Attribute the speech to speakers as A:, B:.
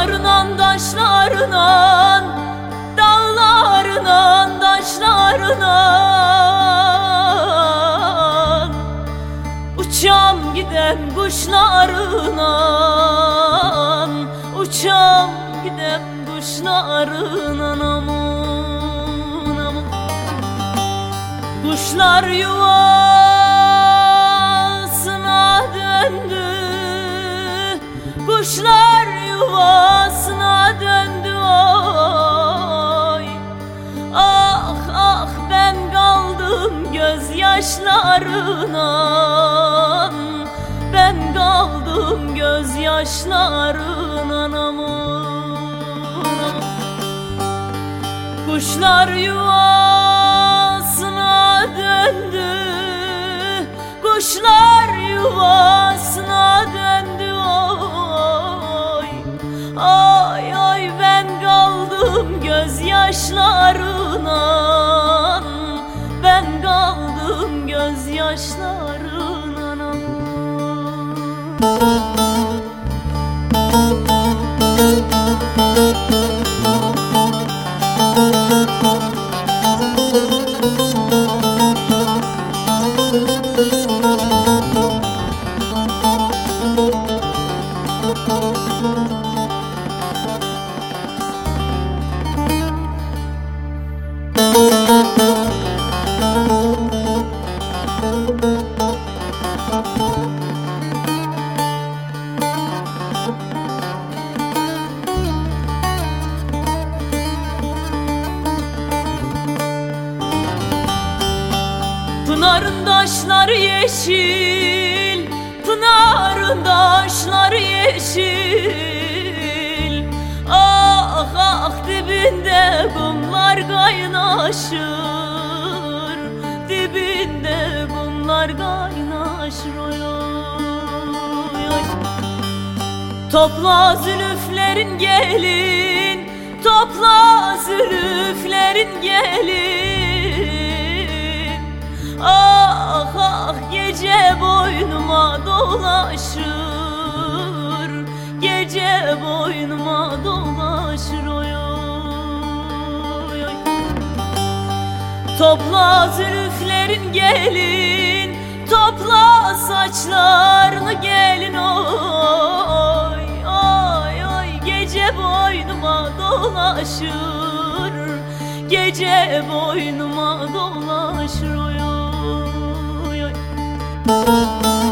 A: Dağlarından taşlarından, dağlarından taşlarından, uçam giden kuşlarından, uçam giden kuşlarından. Aman aman, kuşlar yuvasına döndü, kuşlar yuvasına döndü. Oy, ah ah, ben kaldım gözyaşlarına, ben kaldım gözyaşlarına. Aman, kuşlar yuvasına döndü, kuşlar yuvasına döndü. Oy, ay ay, ben kaldım gözyaşlarına, ben kaldım gözyaşlarına. Pınarın taşları yeşil, pınarın taşları yeşil. Ah ah, dibinde kumlar kaynaşır, dibinde kumlar kaynaşır. Oy oy oy. Topla zülüflerin gelin, topla zülüflerin gelin. Ah ah, gece boynuma dolaşır, gece boynuma dolaşır. Oy oy oy. Topla zülüflerin gelin, topla saçlarını gelin. Oy oy oy, gece boynuma dolaşır, gece boynuma dolaşır. Oy oy oy.